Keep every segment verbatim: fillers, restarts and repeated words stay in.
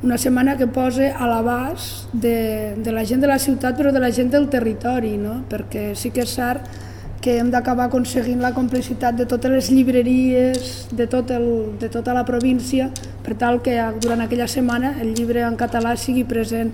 una setmana que posa a l'abast de, de la gent de la ciutat, però de la gent del territori, no? Perquè sí que és cert que hem d'acabar aconseguint la complicitat de totes les llibreries de, tot el, de tota la província, per tal que durant aquella setmana el llibre en català sigui present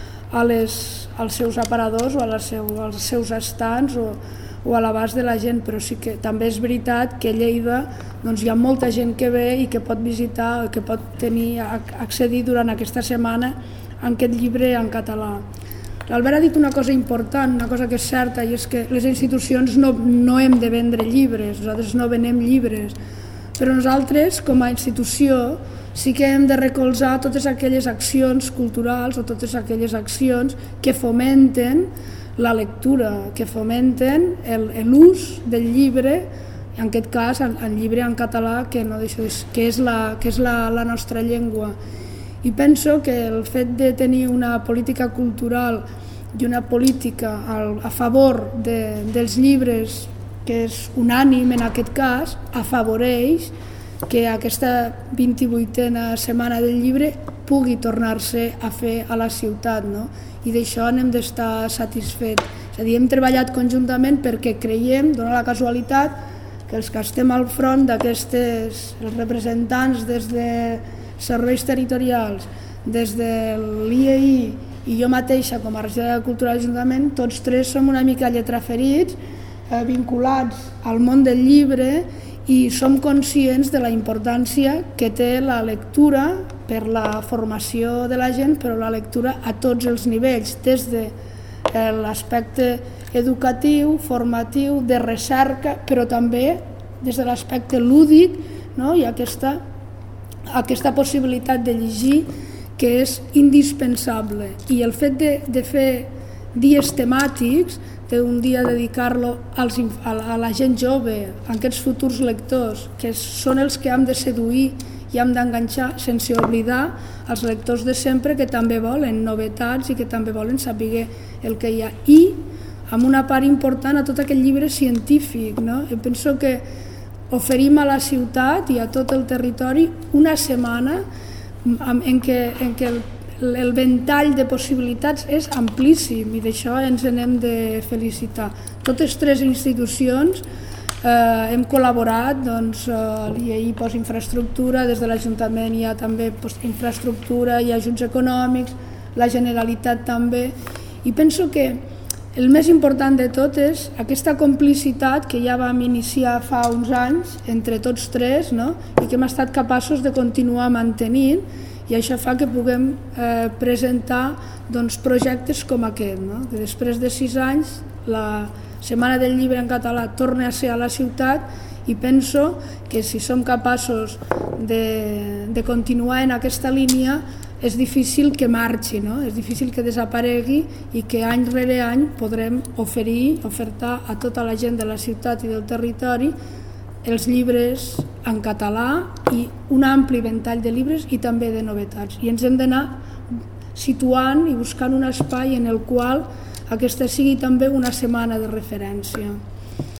a les, als seus aparadors o a les seu, als seus estants o, o a l'abast de la gent, però sí que també és veritat que a Lleida doncs, hi ha molta gent que ve i que pot visitar o que pot tenir, accedir durant aquesta setmana a aquest llibre en català. L'Albert ha dit una cosa important, una cosa que és certa, i és que les institucions no, no hem de vendre llibres, nosaltres no venem llibres, però nosaltres, com a institució, sí que hem de recolzar totes aquelles accions culturals o totes aquelles accions que fomenten la lectura, que fomenten l'ús del llibre, en aquest cas el, el llibre en català, que, no deixo, que és, la, que és la, la nostra llengua. I penso que el fet de tenir una política cultural i una política a favor de, dels llibres, que és unànime en aquest cas, afavoreix que aquesta vint-i-vuitena setmana del llibre pugui tornar-se a fer a la ciutat, no? I d'això n'hem d'estar satisfets. És a dir, hem treballat conjuntament perquè creiem, dona la casualitat, que els que estem al front d'aquestes, els representants des de serveis territorials, des de l'I E I i jo mateixa com a regidora de Cultura de l'Ajuntament, tots tres som una mica lletraferits, eh, vinculats al món del llibre i som conscients de la importància que té la lectura per la formació de la gent, però la lectura a tots els nivells, des de l'aspecte educatiu, formatiu, de recerca, però també des de l'aspecte lúdic, no? I aquesta aquesta possibilitat de llegir que és indispensable. I el fet de, de fer dies temàtics, d'un dia dedicar-lo als, a, a la gent jove, a aquests futurs lectors, que són els que hem de seduir i hem d'enganxar, sense oblidar els lectors de sempre que també volen novetats i que també volen saber el que hi ha. I amb una part important a tot aquest llibre científic, no? Jo penso que oferim a la ciutat i a tot el territori una setmana en què, en què el, el ventall de possibilitats és amplíssim i d'això ens n'hem de felicitar. Totes tres institucions eh, hem col·laborat, doncs, l'I E I Postinfraestructura, des de l'Ajuntament hi ha també Postinfraestructura, hi ha ajuts econòmics, la Generalitat també, i penso que el més important de tot és aquesta complicitat que ja vam iniciar fa uns anys entre tots tres, no? I que hem estat capaços de continuar mantenint, i això fa que puguem eh, presentar doncs, projectes com aquest, no? Que després de sis anys la Setmana del Llibre en català torna a ser a la ciutat i penso que si som capaços de, de continuar en aquesta línia és difícil que marxi, no? És difícil que desaparegui i que any rere any podrem oferir, ofertar a tota la gent de la ciutat i del territori els llibres en català i un ampli ventall de llibres i també de novetats. I ens hem d'anar situant i buscant un espai en el qual aquesta sigui també una setmana de referència.